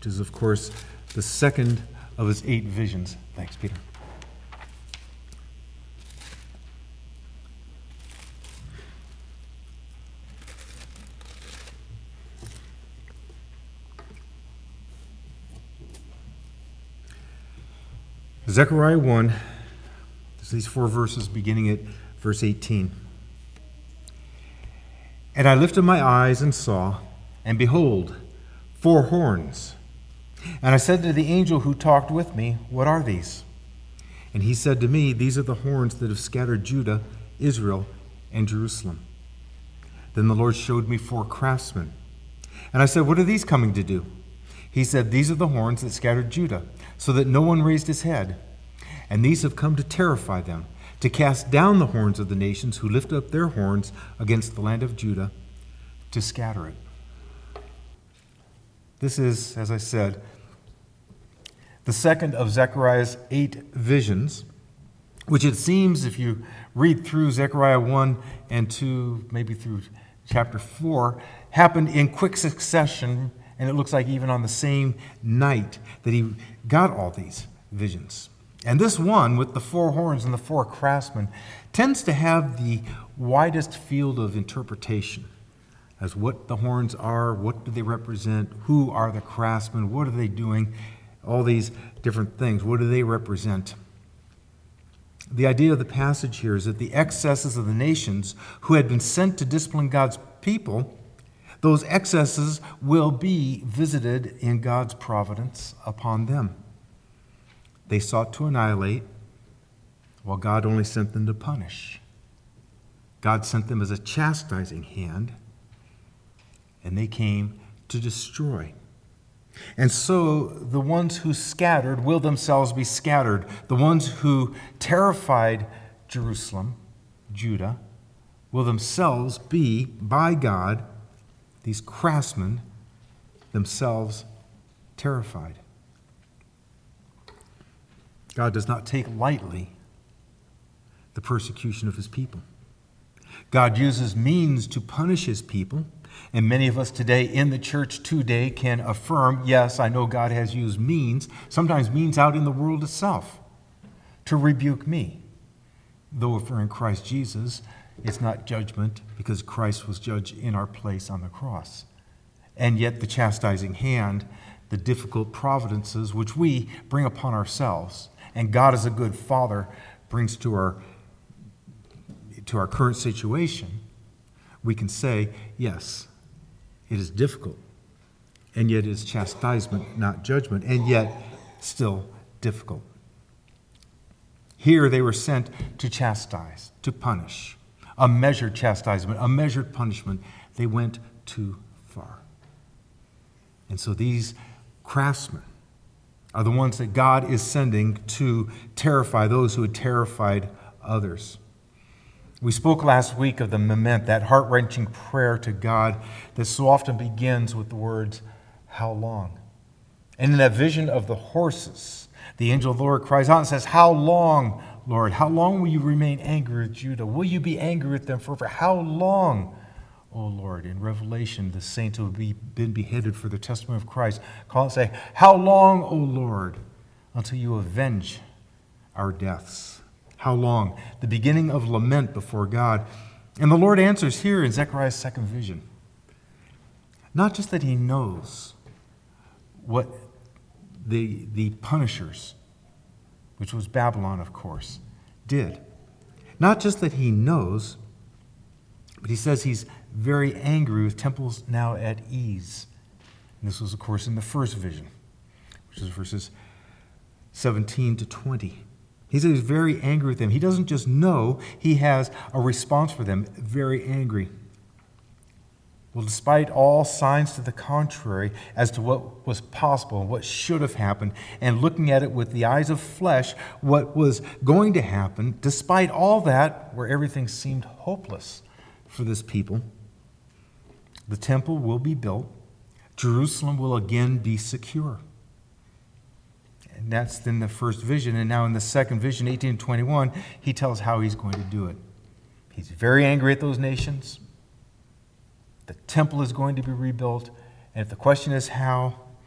which is, of course, the second of his 8 visions. Thanks, Peter. Zechariah 1, there's these 4 verses beginning at verse 18. And I lifted my eyes and saw, and behold, 4 horns. And I said to the angel who talked with me, what are these? And he said to me, these are the horns that have scattered Judah, Israel, and Jerusalem. Then the Lord showed me 4 craftsmen. And I said, what are these coming to do? He said, these are the horns that scattered Judah, so that no one raised his head. And these have come to terrify them, to cast down the horns of the nations who lift up their horns against the land of Judah, to scatter it. This is, as I said, the second of Zechariah's 8 visions, which it seems, if you read through Zechariah 1 and 2, maybe through chapter 4, happened in quick succession, and it looks like even on the same night that he got all these visions. And this one, with the 4 horns and the 4 craftsmen, tends to have the widest field of interpretation as what the horns are, what do they represent, who are the craftsmen, what are they doing, all these different things, what do they represent? The idea of the passage here is that the excesses of the nations who had been sent to discipline God's people, those excesses will be visited in God's providence upon them. They sought to annihilate, while God only sent them to punish. God sent them as a chastising hand, and they came to destroy. And so the ones who scattered will themselves be scattered. The ones who terrified Jerusalem, Judah, will themselves be, by God, these craftsmen, themselves terrified. God does not take lightly the persecution of his people. God uses means to punish his people, and many of us today in the church today can affirm, yes, I know God has used means, sometimes means out in the world itself, to rebuke me. Though if we're in Christ Jesus, it's not judgment because Christ was judged in our place on the cross. And yet the chastising hand, the difficult providences which we bring upon ourselves, and God as a good Father brings to our current situation, we can say, yes, it is difficult, and yet it is chastisement, not judgment, and yet still difficult. Here they were sent to chastise, to punish, a measured chastisement, a measured punishment. They went too far. And so these craftsmen are the ones that God is sending to terrify those who had terrified others. We spoke last week of the lament, that heart-wrenching prayer to God that so often begins with the words, how long? And in that vision of the horses, the angel of the Lord cries out and says, how long, Lord? How long will you remain angry with Judah? Will you be angry with them forever? How long, O Lord? In Revelation, the saints who have been beheaded for the testimony of Christ call and say, how long, O Lord, until you avenge our deaths? How long? The beginning of lament before God. And the Lord answers here in Zechariah's second vision. Not just that he knows what the punishers, which was Babylon, of course, did. Not just that he knows, but he says he's very angry with temples now at ease. And this was, of course, in the first vision, which is verses 17 to 20. He says he's very angry with them. He doesn't just know, he has a response for them, very angry. Well, despite all signs to the contrary as to what was possible and what should have happened, and looking at it with the eyes of flesh, what was going to happen, despite all that, where everything seemed hopeless for this people, the temple will be built. Jerusalem will again be secure. And that's in the first vision. And now in the second vision, 18 and 21, he tells how he's going to do it. He's very angry at those nations. The temple is going to be rebuilt. And if the question is how,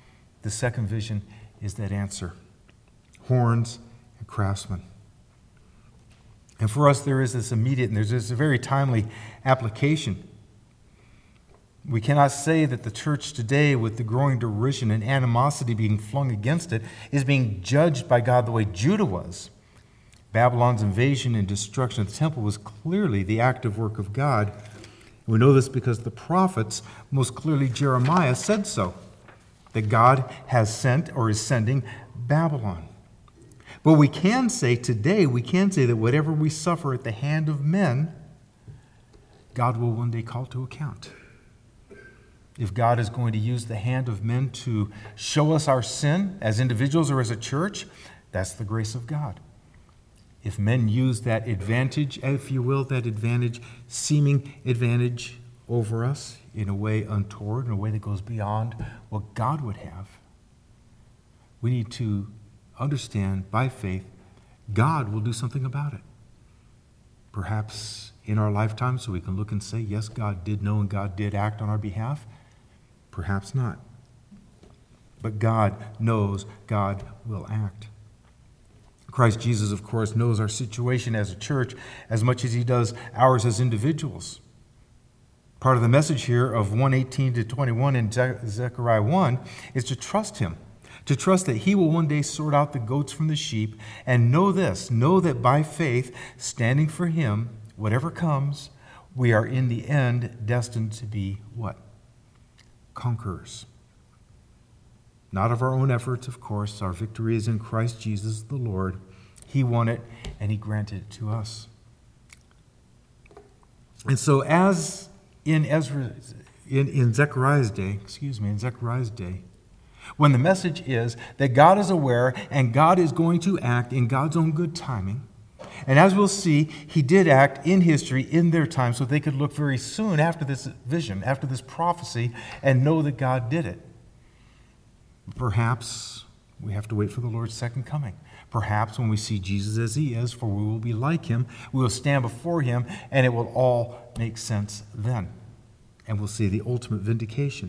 The second vision is that answer. Horns and craftsmen. And for us, there is this immediate, and there's this very timely application. We cannot say that the church today, with the growing derision and animosity being flung against it, is being judged by God the way Judah was. Babylon's invasion and destruction of the temple was clearly the active work of God. We know this because the prophets, most clearly Jeremiah, said so, that God has sent or is sending Babylon. But we can say today, that whatever we suffer at the hand of men, God will one day call to account. If God is going to use the hand of men to show us our sin as individuals or as a church, that's the grace of God. If men use that advantage, if you will, seeming advantage over us in a way untoward, in a way that goes beyond what God would have, we need to understand by faith God will do something about it. Perhaps in our lifetime, so we can look and say, yes, God did know and God did act on our behalf. Perhaps not. But God knows, God will act. Christ Jesus, of course, knows our situation as a church as much as he does ours as individuals. Part of the message here of 1:18 to 21 in Zechariah 1 is to trust him, to trust that he will one day sort out the goats from the sheep, and know that by faith, standing for him, whatever comes, we are in the end destined to be what? Conquerors. Not of our own efforts, of course. Our victory is in Christ Jesus the Lord. He won it, and he granted it to us. And so as in Zechariah's day, when the message is that God is aware and God is going to act in God's own good timing, and as we'll see, he did act in history in their time so they could look very soon after this vision, after this prophecy, and know that God did it. Perhaps we have to wait for the Lord's second coming. Perhaps when we see Jesus as he is, for we will be like him, we will stand before him, and it will all make sense then. And we'll see the ultimate vindication.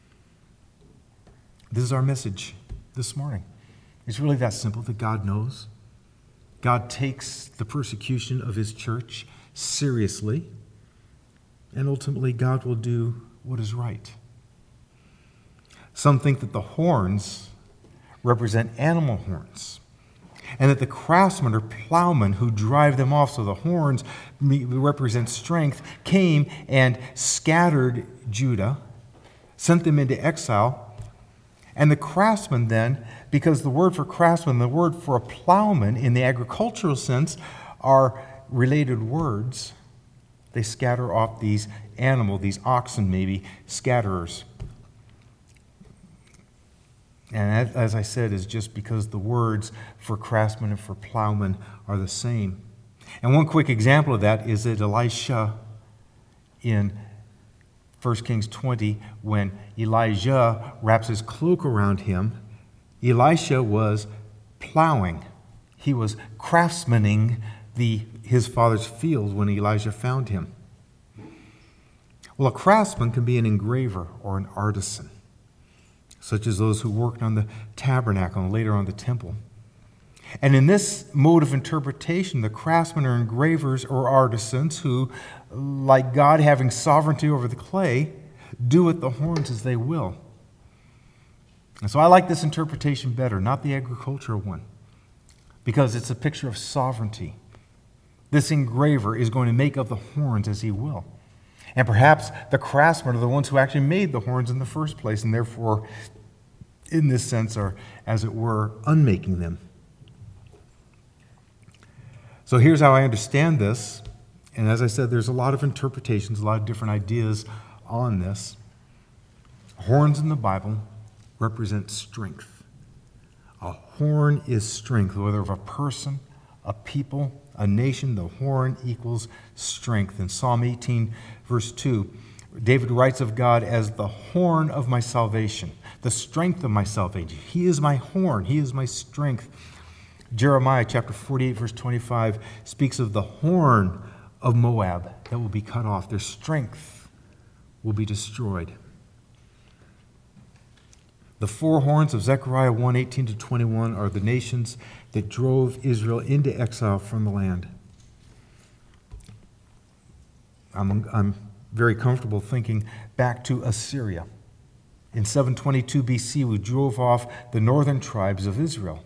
This is our message this morning. It's really that simple, that God knows. God takes the persecution of his church seriously, and ultimately God will do what is right. Some think that the horns represent animal horns, and that the craftsmen or plowmen who drive them off, so the horns represent strength, came and scattered Judah, sent them into exile. And the craftsmen then, because the word for craftsman, the word for a plowman in the agricultural sense are related words, they scatter off these these oxen maybe, scatterers. And as I said, is just because the words for craftsman and for plowman are the same. And one quick example of that is that Elisha in 1 Kings 20, when Elijah wraps his cloak around him, Elisha was plowing. He was craftsmaning his father's field when Elijah found him. Well, a craftsman can be an engraver or an artisan, such as those who worked on the tabernacle and later on the temple. And in this mode of interpretation, the craftsmen are engravers or artisans who, like God having sovereignty over the clay, do with the horns as they will. And so I like this interpretation better, not the agricultural one, because it's a picture of sovereignty. This engraver is going to make of the horns as he will. And perhaps the craftsmen are the ones who actually made the horns in the first place, and therefore, in this sense, are, as it were, unmaking them. So here's how I understand this. And as I said, there's a lot of interpretations, a lot of different ideas on this. Horns in the Bible represent strength. A horn is strength, whether of a person, a people, a nation. The horn equals strength. In Psalm 18, verse 2, David writes of God as the horn of my salvation, the strength of my salvation. He is my horn. He is my strength. Jeremiah chapter 48, verse 25 speaks of the horn of Moab that will be cut off. Their strength will be destroyed. The four horns of Zechariah 1:18-21 are the nations that drove Israel into exile from the land. I'm very comfortable thinking back to Assyria. In 722 BC, we drove off the northern tribes of Israel.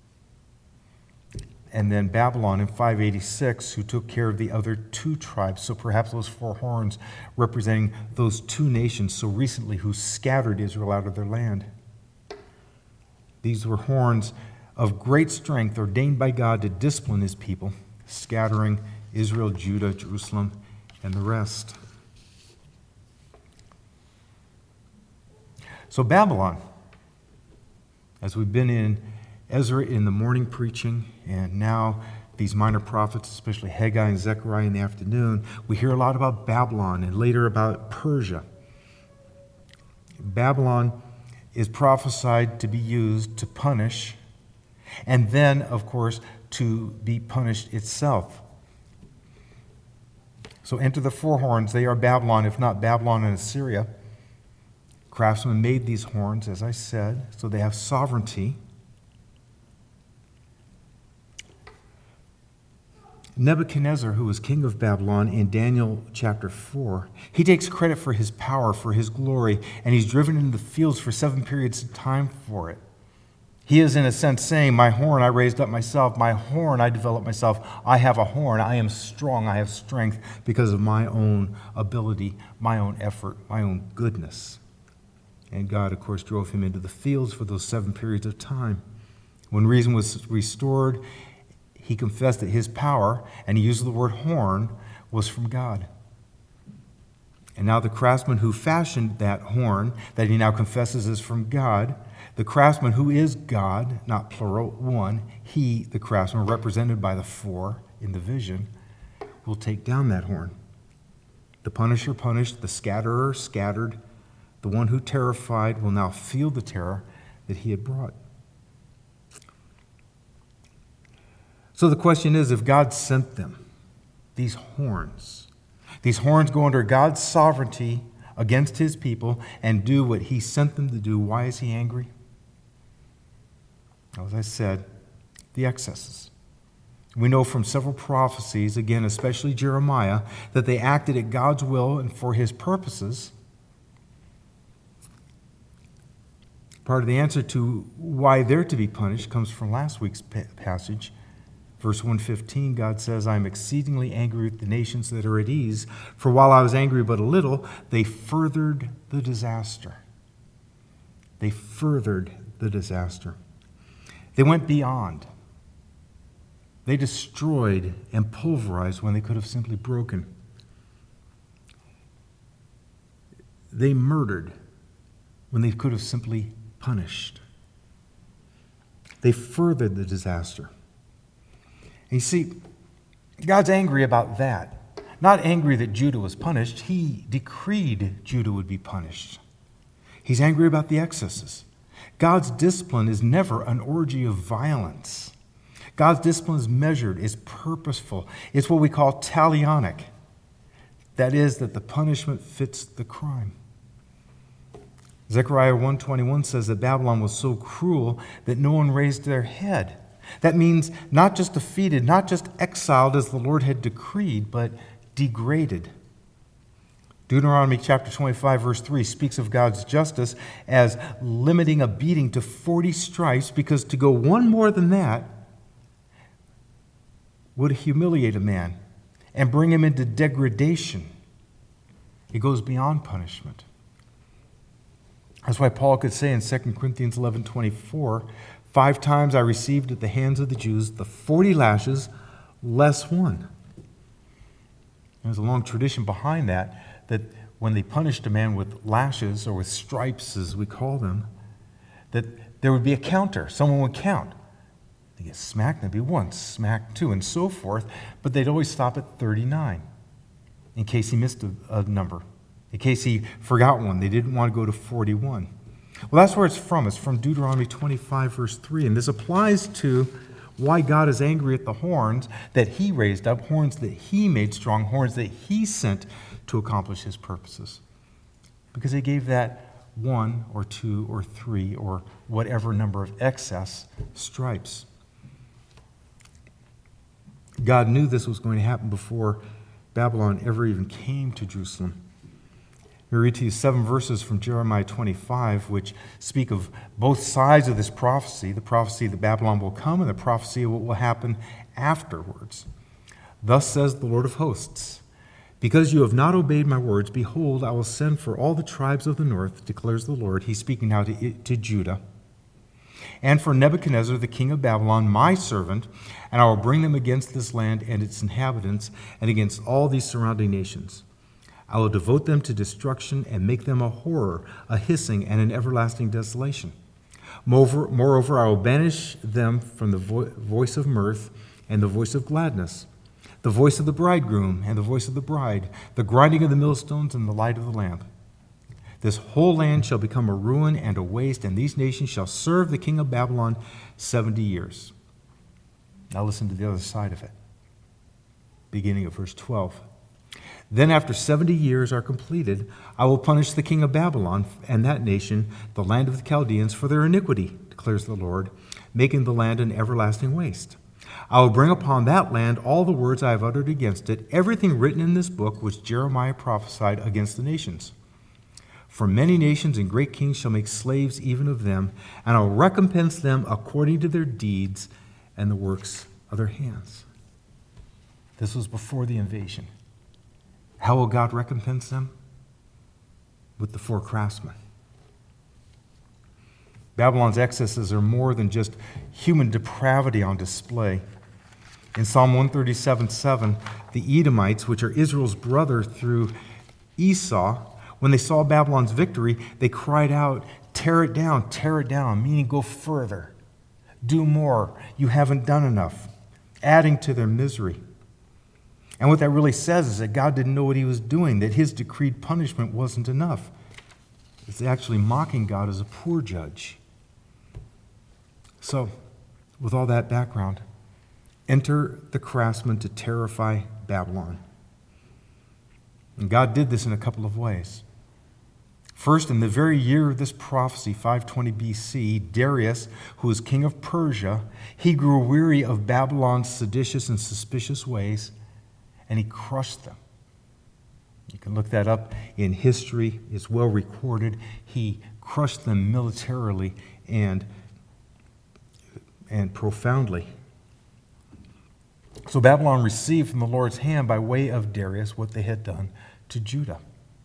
And then Babylon in 586, who took care of the other two tribes. So perhaps those four horns representing those two nations so recently who scattered Israel out of their land. These were horns of great strength ordained by God to discipline his people, scattering Israel, Judah, Jerusalem, and the rest. So Babylon, as we've been in Ezra in the morning preaching, and now these minor prophets, especially Haggai and Zechariah in the afternoon, we hear a lot about Babylon and later about Persia. Babylon is prophesied to be used to punish, and then, of course, to be punished itself. So enter the four horns. They are Babylon, if not Babylon and Assyria. Craftsmen made these horns, as I said, so they have sovereignty. Nebuchadnezzar, who was king of Babylon in Daniel chapter 4, he takes credit for his power, for his glory, and he's driven into the fields for 7 periods of time for it. He is, in a sense, saying, my horn I raised up myself, my horn I developed myself, I have a horn, I am strong, I have strength because of my own ability, my own effort, my own goodness. And God, of course, drove him into the fields for those 7 periods of time. When reason was restored, he confessed that his power, and he used the word horn, was from God. And now the craftsman who fashioned that horn, that he now confesses is from God, the craftsman who is God, not plural, one, he, the craftsman, represented by the four in the vision, will take down that horn. The punisher punished, the scatterer scattered, the one who terrified will now feel the terror that he had brought. So the question is, if God sent them, these horns go under God's sovereignty against his people and do what he sent them to do, why is he angry? As I said, the excesses. We know from several prophecies, again, especially Jeremiah, that they acted at God's will and for his purposes. Part of the answer to why they're to be punished comes from last week's passage. Verse 115, God says, I am exceedingly angry with the nations that are at ease, for while I was angry but a little, they furthered the disaster. They furthered the disaster. They went beyond. They destroyed and pulverized when they could have simply broken. They murdered when they could have simply punished. They furthered the disaster. And you see, God's angry about that. Not angry that Judah was punished. He decreed Judah would be punished. He's angry about the excesses. God's discipline is never an orgy of violence. God's discipline is measured, is purposeful. It's what we call talionic. That is, that the punishment fits the crime. Zechariah 1:21 says that Babylon was so cruel that no one raised their head. That means not just defeated, not just exiled as the Lord had decreed, but degraded. Deuteronomy chapter 25, verse 3 speaks of God's justice as limiting a beating to 40 stripes, because to go one more than that would humiliate a man and bring him into degradation. It goes beyond punishment. That's why Paul could say in 2 Corinthians 11:24, 5 times I received at the hands of the Jews the 40 lashes less one. There's a long tradition behind that when they punished a man with lashes, or with stripes as we call them, that there would be a counter. Someone would count. They get smacked, there'd be 1, smacked 2, and so forth, but they'd always stop at 39 in case he missed a number. In case he forgot one, they didn't want to go to 41. Well, that's where it's from. It's from Deuteronomy 25, verse 3. And this applies to why God is angry at the horns that he raised up, horns that he made strong, horns that he sent to accomplish his purposes. Because they gave that one or two or three or whatever number of excess stripes. God knew this was going to happen before Babylon ever even came to Jerusalem. We read to you 7 verses from Jeremiah 25, which speak of both sides of this prophecy, the prophecy that Babylon will come and the prophecy of what will happen afterwards. Thus says the Lord of hosts, because you have not obeyed my words, behold, I will send for all the tribes of the north, declares the Lord. He's speaking now to Judah. And for Nebuchadnezzar, the king of Babylon, my servant, and I will bring them against this land and its inhabitants and against all these surrounding nations. I will devote them to destruction and make them a horror, a hissing, and an everlasting desolation. Moreover, I will banish them from the voice of mirth and the voice of gladness, the voice of the bridegroom and the voice of the bride, the grinding of the millstones and the light of the lamp. This whole land shall become a ruin and a waste, and these nations shall serve the king of Babylon 70 years. Now listen to the other side of it, beginning of verse 12. Then after 70 years are completed, I will punish the king of Babylon and that nation, the land of the Chaldeans, for their iniquity, declares the Lord, making the land an everlasting waste. I will bring upon that land all the words I have uttered against it, everything written in this book which Jeremiah prophesied against the nations. For many nations and great kings shall make slaves even of them, and I will recompense them according to their deeds and the works of their hands. This was before the invasion. How will God recompense them? With the 4 craftsmen. Babylon's excesses are more than just human depravity on display. In Psalm 137:7, the Edomites, which are Israel's brother through Esau, when they saw Babylon's victory, they cried out, tear it down, meaning go further. Do more. You haven't done enough. Adding to their misery. And what that really says is that God didn't know what he was doing, that his decreed punishment wasn't enough. It's actually mocking God as a poor judge. So, with all that background, enter the craftsmen to terrify Babylon. And God did this in a couple of ways. First, in the very year of this prophecy, 520 BC, Darius, who was king of Persia, he grew weary of Babylon's seditious and suspicious ways, and he crushed them. You can look that up in history. It's well recorded. He crushed them militarily and profoundly. So Babylon received from the Lord's hand by way of Darius what they had done to Judah.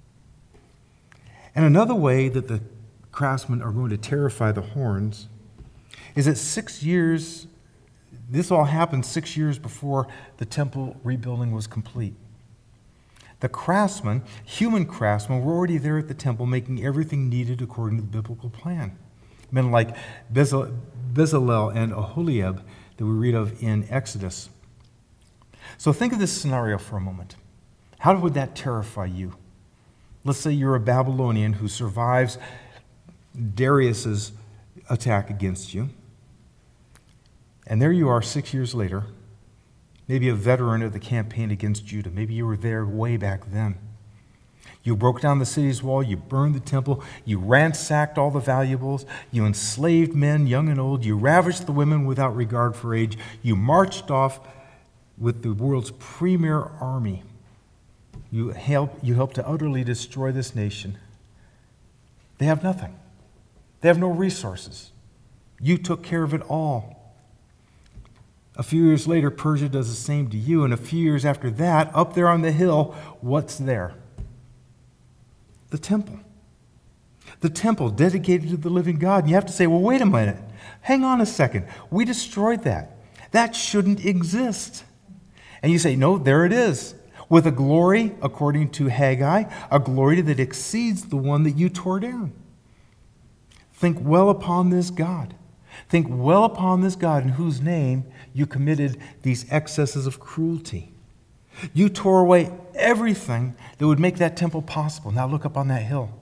And another way that the craftsmen are going to terrify the horns is that 6 years, this all happened 6 years before the temple rebuilding was complete. The craftsmen, human craftsmen, were already there at the temple making everything needed according to the biblical plan. Men like Bezalel and Aholiab that we read of in Exodus. So think of this scenario for a moment. How would that terrify you? Let's say you're a Babylonian who survives Darius's attack against you. And there you are 6 years later, maybe a veteran of the campaign against Judah. Maybe you were there way back then. You broke down the city's wall, you burned the temple, you ransacked all the valuables, you enslaved men, young and old, you ravished the women without regard for age, you marched off with the world's premier army. You helped to utterly destroy this nation. They have nothing. They have no resources. You took care of it all. A few years later, Persia does the same to you, and a few years after that, up there on the hill, what's there? The temple. The temple dedicated to the living God. And you have to say, well, wait a minute. Hang on a second. We destroyed that. That shouldn't exist. And you say, no, there it is. With a glory, according to Haggai, a glory that exceeds the one that you tore down. Think well upon this God. Think well upon this God in whose name you committed these excesses of cruelty. You tore away everything that would make that temple possible. Now look up on that hill.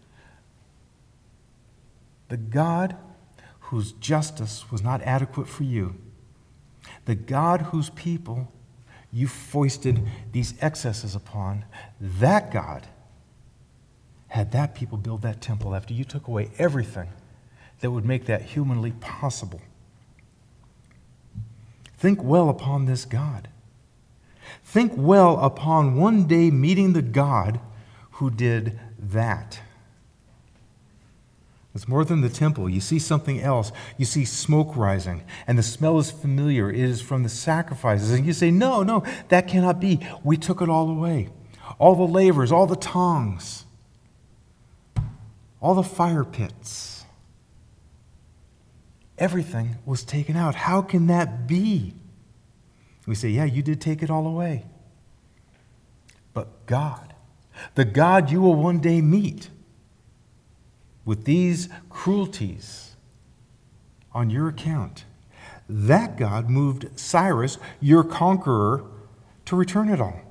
The God whose justice was not adequate for you. The God whose people you foisted these excesses upon. That God had that people build that temple after you took away everything that would make that humanly possible. Think well upon this God. Think well upon one day meeting the God who did that. It's more than the temple. You see something else. You see smoke rising, and the smell is familiar. It is from the sacrifices. And you say, no, that cannot be. We took it all away. All the lavers, all the tongs, all the fire pits. Everything was taken out. How can that be? We say, yeah, you did take it all away. But God, the God you will one day meet, with these cruelties on your account, that God moved Cyrus, your conqueror, to return it all.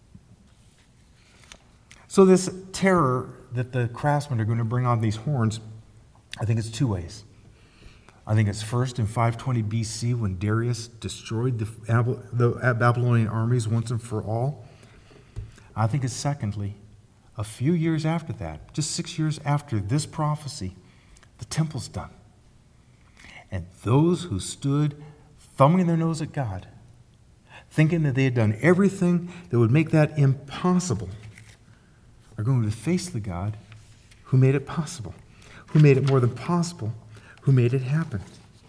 So this terror that the craftsmen are going to bring on these horns, I think it's two ways. I think it's first in 520 BC when Darius destroyed the Babylonian armies once and for all. I think it's secondly, a few years after that, just 6 years after this prophecy, the temple's done. And those who stood thumbing their nose at God, thinking that they had done everything that would make that impossible, are going to face the God who made it possible, who made it more than possible, who made it happen.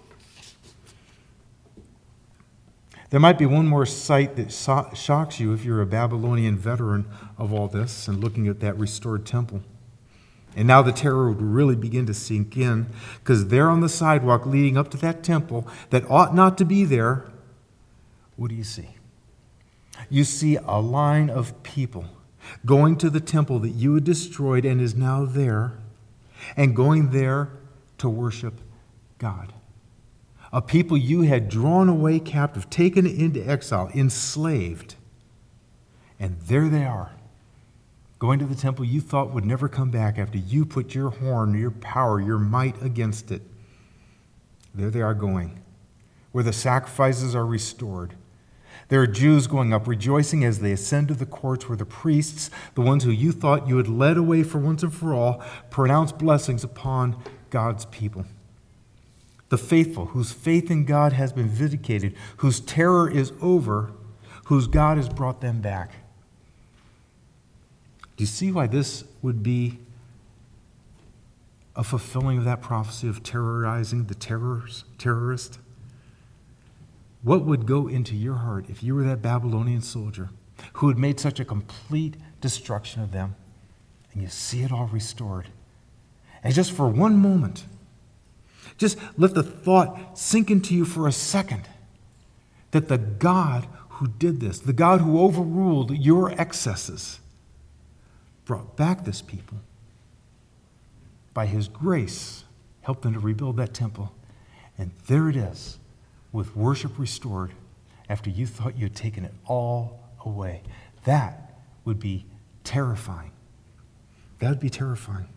There might be one more sight that shocks you if you're a Babylonian veteran of all this and looking at that restored temple. And now the terror would really begin to sink in, because there on the sidewalk leading up to that temple that ought not to be there, what do you see? You see a line of people going to the temple that you had destroyed and is now there, and going there to worship God. A people you had drawn away captive, taken into exile, enslaved. And there they are, going to the temple you thought would never come back after you put your horn, your power, your might against it. There they are going, where the sacrifices are restored. There are Jews going up, rejoicing as they ascend to the courts where the priests, the ones who you thought you had led away for once and for all, pronounce blessings upon God's people. The faithful, whose faith in God has been vindicated, whose terror is over, whose God has brought them back. Do you see why this would be a fulfilling of that prophecy of terrorizing the terrorist? What would go into your heart if you were that Babylonian soldier who had made such a complete destruction of them, and you see it all restored? And just for one moment, just let the thought sink into you for a second that the God who did this, the God who overruled your excesses, brought back this people. By his grace, helped them to rebuild that temple. And there it is, with worship restored after you thought you had taken it all away. That would be terrifying. That would be terrifying.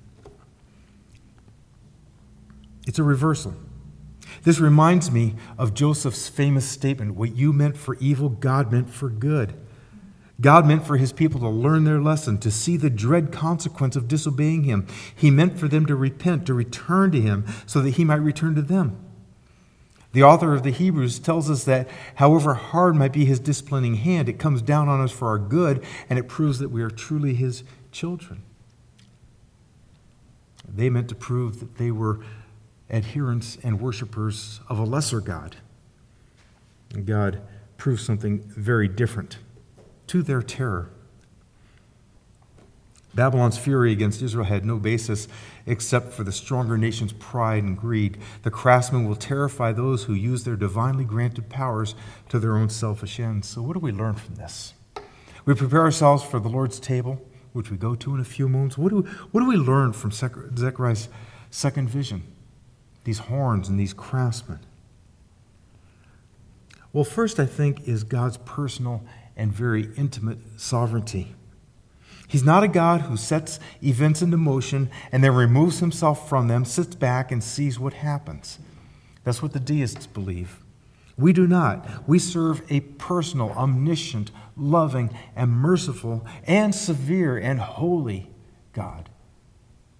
It's a reversal. This reminds me of Joseph's famous statement, what you meant for evil, God meant for good. God meant for his people to learn their lesson, to see the dread consequence of disobeying him. He meant for them to repent, to return to him, so that he might return to them. The author of the Hebrews tells us that however hard might be his disciplining hand, it comes down on us for our good, and it proves that we are truly his children. They meant to prove that they were adherents and worshipers of a lesser God. And God proved something very different to their terror. Babylon's fury against Israel had no basis except for the stronger nation's pride and greed. The craftsmen will terrify those who use their divinely granted powers to their own selfish ends. So what do we learn from this? We prepare ourselves for the Lord's table, which we go to in a few moments. What do we learn from Zechariah's second vision? These horns and these craftsmen. Well, first, I think, is God's personal and very intimate sovereignty. He's not a God who sets events into motion and then removes himself from them, sits back, and sees what happens. That's what the deists believe. We do not. We serve a personal, omniscient, loving, and merciful, and severe and holy God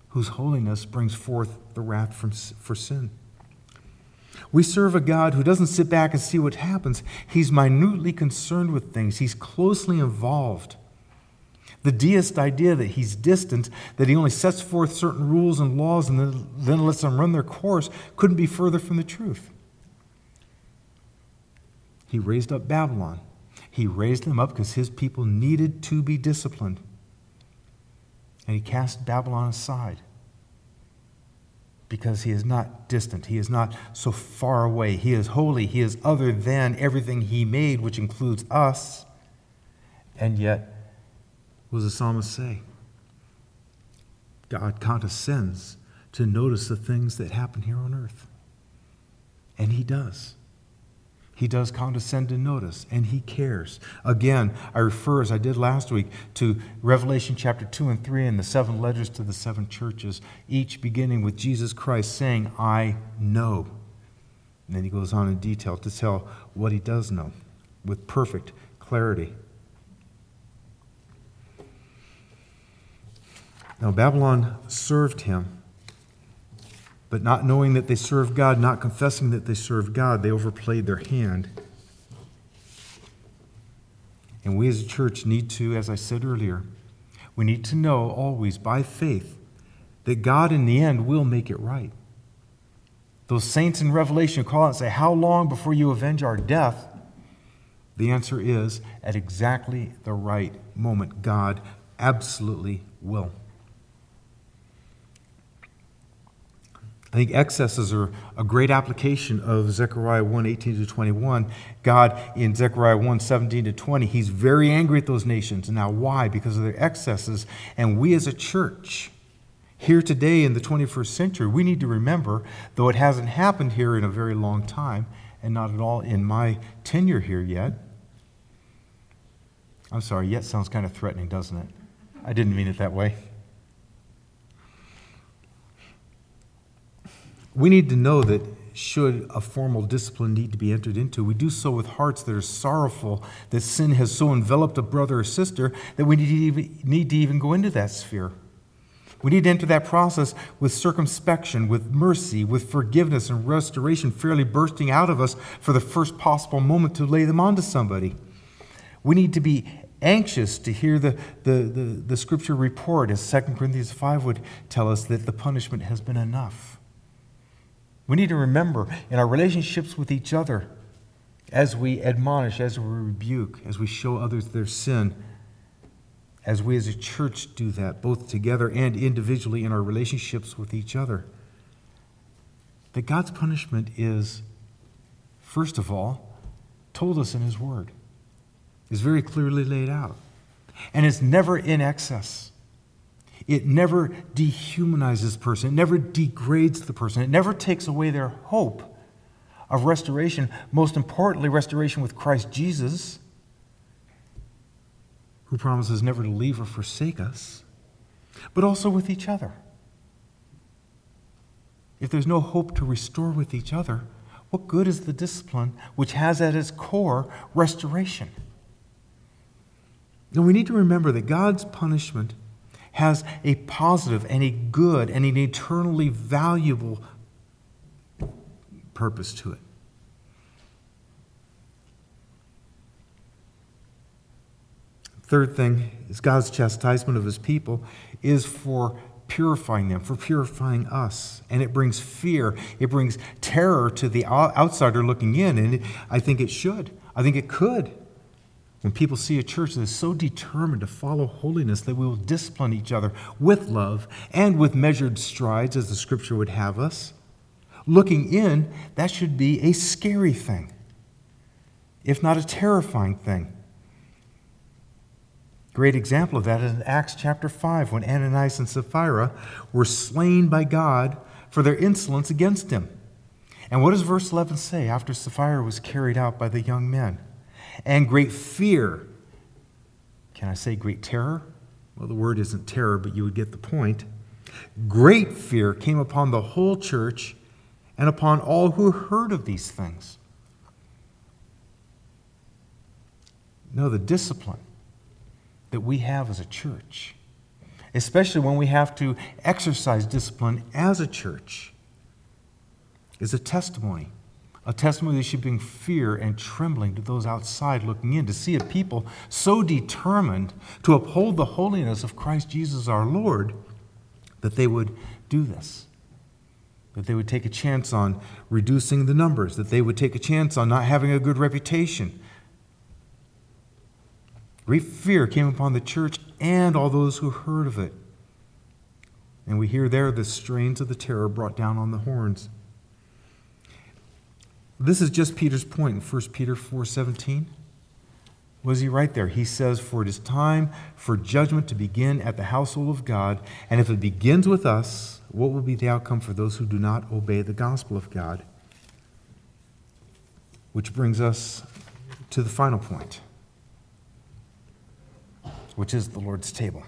whose holiness brings forth the wrath for sin. We serve a God who doesn't sit back and see what happens. He's minutely concerned with things. He's closely involved. The deist idea that he's distant, that he only sets forth certain rules and laws and then lets them run their course, couldn't be further from the truth. He raised up Babylon. He raised them up because his people needed to be disciplined. And he cast Babylon aside because he is not distant. He is not so far away. He is holy. He is other than everything he made, which includes us. And yet, what does the psalmist say? God condescends to notice the things that happen here on earth. And he does. He does condescend to notice, and he cares. Again, I refer, as I did last week, to Revelation chapter 2 and 3 and the 7 letters to the 7 churches, each beginning with Jesus Christ saying, I know. And then he goes on in detail to tell what he does know with perfect clarity. Now, Babylon served him, but not knowing that they served God, not confessing that they served God, they overplayed their hand. And we as a church need to, as I said earlier, we need to know always by faith that God in the end will make it right. Those saints in Revelation call out and say, how long before you avenge our death? The answer is, at exactly the right moment, God absolutely will. I think excesses are a great application of Zechariah 1:18-21. God, in Zechariah 1:17-20, he's very angry at those nations. And now why? Because of their excesses. And we as a church, here today in the 21st century, we need to remember, though it hasn't happened here in a very long time, and not at all in my tenure here yet. I'm sorry, yet sounds kind of threatening, doesn't it? I didn't mean it that way. We need to know that should a formal discipline need to be entered into, we do so with hearts that are sorrowful that sin has so enveloped a brother or sister that we need to even go into that sphere. We need to enter that process with circumspection, with mercy, with forgiveness and restoration fairly bursting out of us for the first possible moment to lay them onto somebody. We need to be anxious to hear the scripture report, as 2 Corinthians 5 would tell us, that the punishment has been enough. We need to remember in our relationships with each other, as we admonish, as we rebuke, as we show others their sin, as we as a church do that, both together and individually in our relationships with each other, that God's punishment is, first of all, told us in his word. It's very clearly laid out. And it's never in excess. It never dehumanizes the person. It never degrades the person. It never takes away their hope of restoration. Most importantly, restoration with Christ Jesus, who promises never to leave or forsake us, but also with each other. If there's no hope to restore with each other, what good is the discipline which has at its core restoration? Now we need to remember that God's punishment has a positive and a good and an eternally valuable purpose to it. Third thing is God's chastisement of his people is for purifying them, for purifying us. And it brings fear, it brings terror to the outsider looking in, and I think it should. I think it could. When people see a church that is so determined to follow holiness that we will discipline each other with love and with measured strides, as the scripture would have us, looking in, that should be a scary thing, if not a terrifying thing. Great example of that is in Acts chapter 5, when Ananias and Sapphira were slain by God for their insolence against him. And what does verse 11 say after Sapphira was carried out by the young men? And great fear. Can I say great terror? Well, the word isn't terror, but you would get the point. Great fear came upon the whole church and upon all who heard of these things. No, the discipline that we have as a church especially when we have to exercise discipline as a church, is a testimony that should bring fear and trembling to those outside looking in, to see a people so determined to uphold the holiness of Christ Jesus our Lord that they would do this, that they would take a chance on reducing the numbers, that they would take a chance on not having a good reputation. Great fear came upon the church and all those who heard of it. And we hear there the strains of the terror brought down on the horns. This is just Peter's point in 1 Peter 4:17. What does he write there? He says, "For it is time for judgment to begin at the household of God, and if it begins with us, what will be the outcome for those who do not obey the gospel of God?" Which brings us to the final point, which is the Lord's table.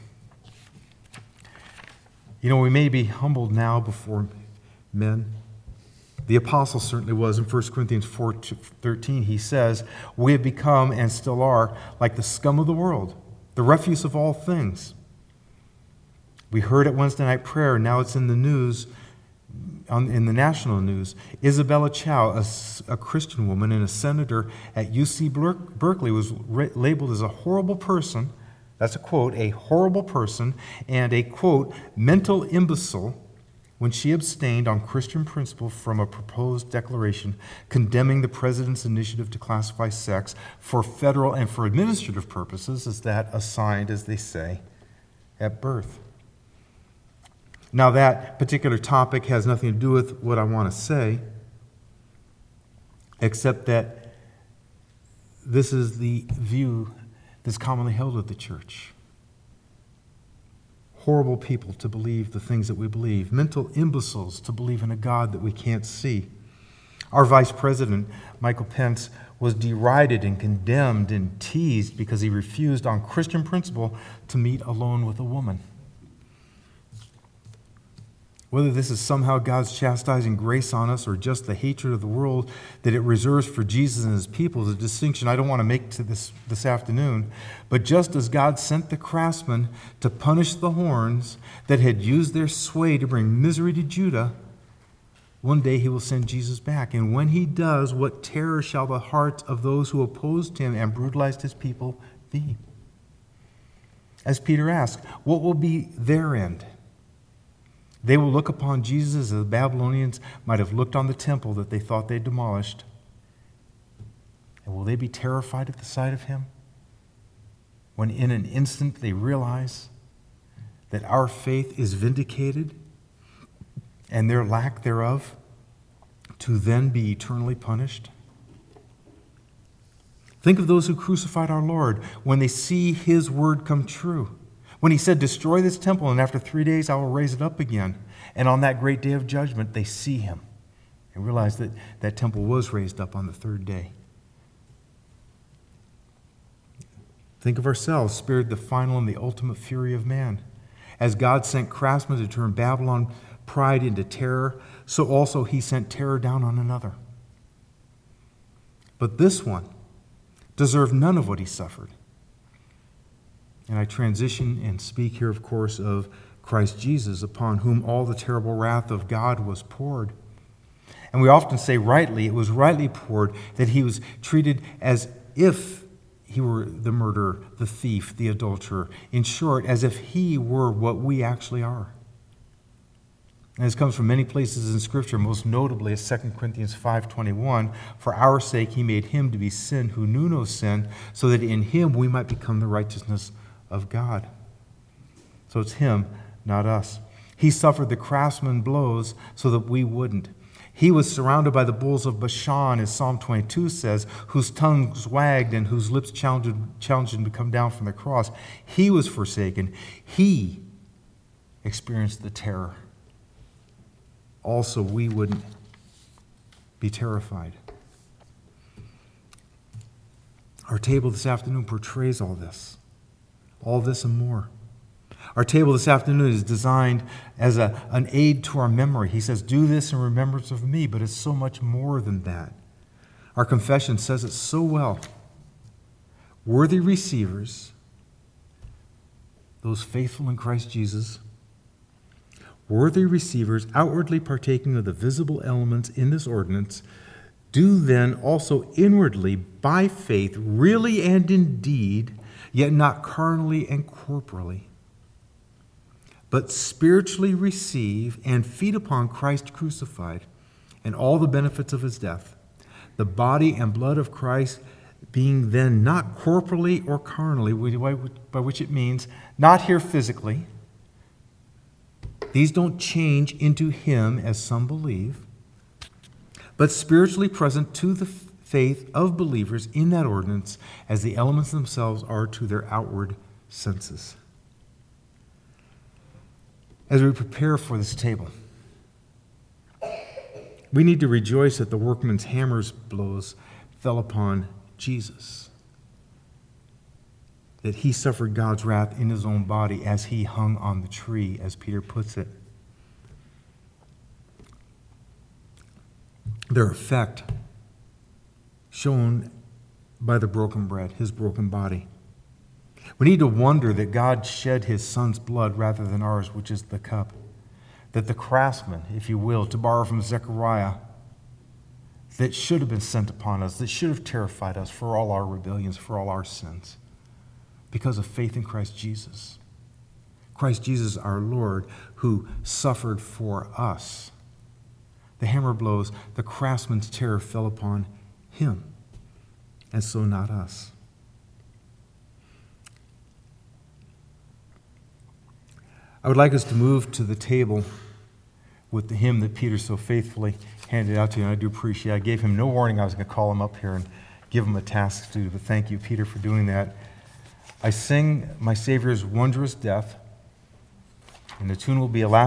You know, we may be humbled now before men. The apostle certainly was. In 1 Corinthians 4:13, he says, "We have become, and still are, like the scum of the world, the refuse of all things." We heard at Wednesday night prayer, now it's in the news, in the national news. Isabella Chow, a Christian woman and a senator at UC Berkeley, was labeled as a horrible person. That's a quote, a horrible person, and a quote, mental imbecile, when she abstained on Christian principle from a proposed declaration condemning the president's initiative to classify sex for federal and for administrative purposes, as that assigned, as they say, at birth. Now, that particular topic has nothing to do with what I want to say, except that this is the view that's commonly held at the church. Horrible people to believe the things that we believe. Mental imbeciles to believe in a God that we can't see. Our vice president, Michael Pence, was derided and condemned and teased because he refused on Christian principle to meet alone with a woman. Whether this is somehow God's chastising grace on us or just the hatred of the world that it reserves for Jesus and his people is a distinction I don't want to make to this afternoon. But just as God sent the craftsmen to punish the horns that had used their sway to bring misery to Judah, one day he will send Jesus back. And when he does, what terror shall the hearts of those who opposed him and brutalized his people be? As Peter asked, what will be their end? They will look upon Jesus as the Babylonians might have looked on the temple that they thought they demolished. And will they be terrified at the sight of him when in an instant they realize that our faith is vindicated and their lack thereof to then be eternally punished? Think of those who crucified our Lord when they see his word come true. When he said, "Destroy this temple, and after 3 days I will raise it up again." And on that great day of judgment, they see him and realize that that temple was raised up on the third day. Think of ourselves, spared the final and the ultimate fury of man. As God sent craftsmen to turn Babylon pride into terror, so also he sent terror down on another. But this one deserved none of what he suffered. And I transition and speak here, of course, of Christ Jesus, upon whom all the terrible wrath of God was poured. And we often say rightly, it was rightly poured, that he was treated as if he were the murderer, the thief, the adulterer. In short, as if he were what we actually are. And this comes from many places in Scripture, most notably as 2 Corinthians 5:21. "For our sake he made him to be sin who knew no sin, so that in him we might become the righteousness of God." So it's him, not us. He suffered the craftsman blows so that we wouldn't. He was surrounded by the bulls of Bashan, as Psalm 22 says, whose tongues wagged and whose lips challenged him to come down from the cross. He was forsaken. He experienced the terror. Also, we wouldn't be terrified. Our table this afternoon portrays all this and more. Our table this afternoon is designed as an aid to our memory. He says, "Do this in remembrance of me," but it's so much more than that. Our confession says it so well. Worthy receivers those faithful in Christ Jesus, worthy receivers, outwardly partaking of the visible elements in this ordinance, do then also inwardly, by faith, really and indeed, yet not carnally and corporally, but spiritually receive and feed upon Christ crucified and all the benefits of his death, the body and blood of Christ being then not corporally or carnally, by which it means not here physically. These don't change into him, as some believe, but spiritually present to the faith of believers in that ordinance as the elements themselves are to their outward senses. As we prepare for this table, we need to rejoice that the workman's hammer's blows fell upon Jesus, that he suffered God's wrath in his own body as he hung on the tree, as Peter puts it. Their effect shown by the broken bread, his broken body. We need to wonder that God shed his son's blood rather than ours, which is the cup. That the craftsman, if you will, to borrow from Zechariah, that should have been sent upon us, that should have terrified us for all our rebellions, for all our sins, because of faith in Christ Jesus. Christ Jesus, our Lord, who suffered for us. The hammer blows, the craftsman's terror fell upon him, and so not us. I would like us to move to the table with the hymn that Peter so faithfully handed out to you, and I do appreciate it. I gave him no warning I was going to call him up here and give him a task to do, but thank you, Peter, for doing that. I sing My Savior's Wondrous Death, and the tune will be a last